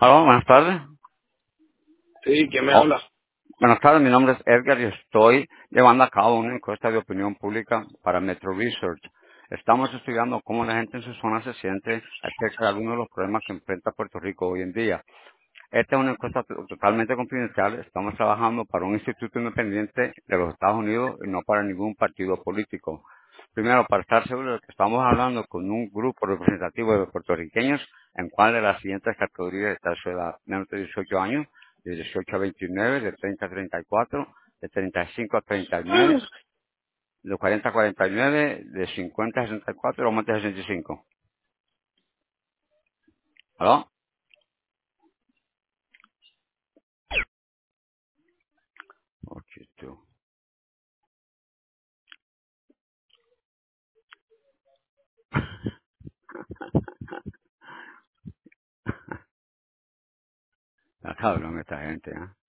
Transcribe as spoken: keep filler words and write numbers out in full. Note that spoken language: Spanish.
Hola, buenas tardes. Sí, ¿quién me Oh, habla? buenas tardes, mi nombre es Edgar y estoy llevando a cabo una encuesta de opinión pública para Metro Research. Estamos estudiando cómo la gente en su zona se siente acerca de algunos de los problemas que enfrenta Puerto Rico hoy en día. Esta es una encuesta to- totalmente confidencial. Estamos trabajando para un instituto independiente de los Estados Unidos y no para ningún partido político. Primero, para estar seguro de que estamos hablando con un grupo representativo de puertorriqueños en cual de las siguientes categorías está su edad: menos de dieciocho años, de dieciocho a veintinueve, de treinta a treinta y cuatro, de treinta y cinco a treinta y nueve, de cuarenta a cuarenta y nueve, de cincuenta a sesenta y cuatro o más de sesenta y cinco. ¿Aló? Oh, chito. Está cabrón esta gente, ¿eh?